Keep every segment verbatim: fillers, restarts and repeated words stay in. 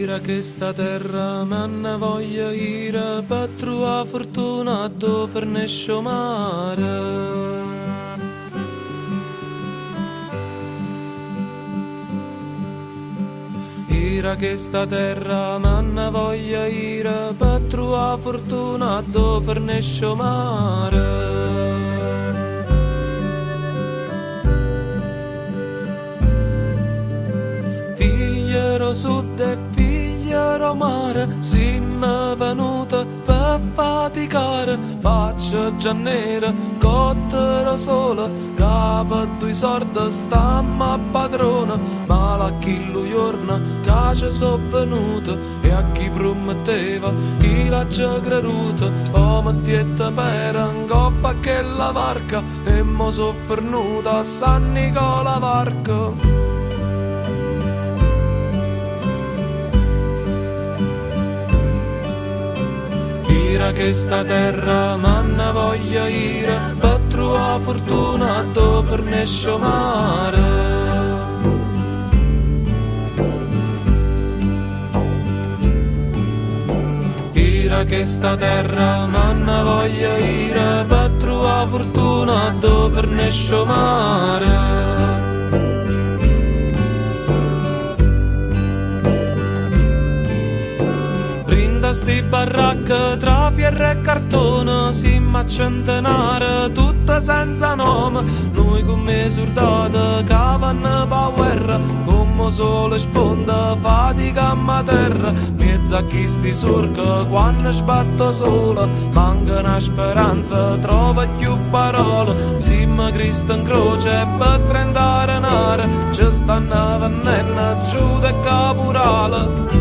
Ira che sta terra manna voglia ira per trovare fortuna dove fornisce mare. Ira che sta terra manna voglia ira per trovare fortuna dove fornisce mare. Figliero sud e figliero mare, siamo venuti per faticare, faccia già nera, cottero sola, capo due sordi stamma a padrona, ma a chi lo giorna che ci sono venuti e a chi prometteva chi l'ha già creduto, o mettietta per in coppa che la varca e mo soffernuta a San Nicola Varca. Ira che sta terra manna voglia ira per trovare fortuna dove fornisce mare. Ira che sta terra manna voglia ira per trovare fortuna dove fornisce mare. Sti baracche tra pierre e cartone, siamo a centenare, tutte senza nome. Noi come soldati che vanno pa guerra, come sole sponda fatica a terra. Mezzo a chi sti sorca quando sbatto sola, manca una speranza, trova più parole. Siamo Cristo in croce per trentare nare, ci stanno venendo giù da caporale.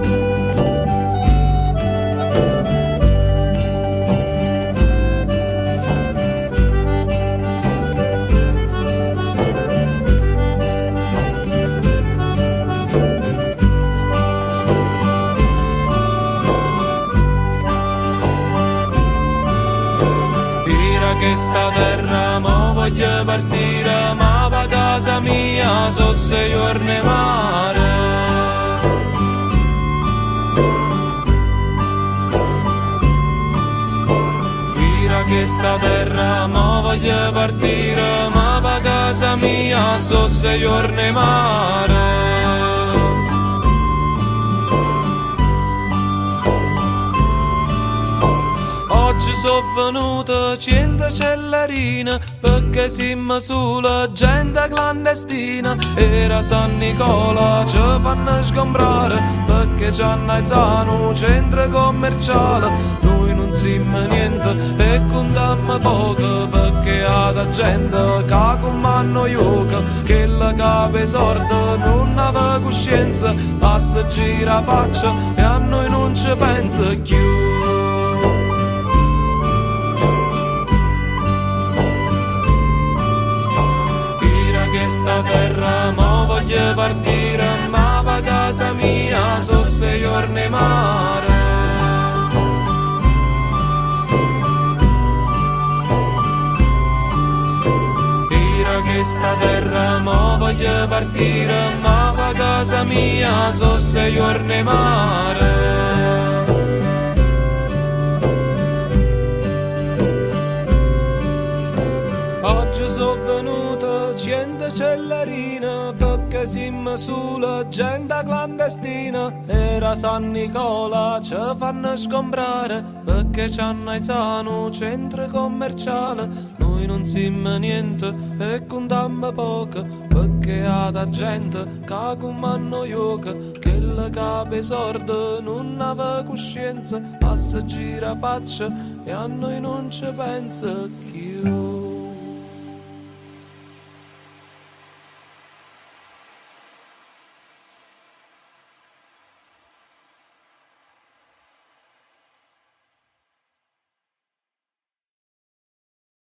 Che sta terra mo voglio partire, ma va a casa mia so sei giorni mare. Ira che sta terra mo voglio partire, ma va a casa mia so sei giorni mare. Oggi sono venuta cento cellerine perché siamo sulla gente clandestina. Era San Nicola ci fanno sgombrare perché c'hanno alzato un centro commerciale. Noi non siamo niente e contiamo poco perché ha gente che comando yoga, che la cape sorda non aveva coscienza, passa gira faccia e a noi non ci pensa più. Sta terra mo voglio partire, ma va a casa mia so sei giorni mare. Ira che sta terra mo voglio partire, ma va a casa mia so sei giorni mare. Oggi sono venuta cento cellerine perché siamo sulla gente clandestina. Era San Nicola ci fanno sgombrare perché c'hanno alzato un centro commerciale. Noi non siamo niente e contiamo poco perché ha da gente che comando yoga, che la cape sorda non aveva coscienza, passa gira faccia e a noi non ci pensa.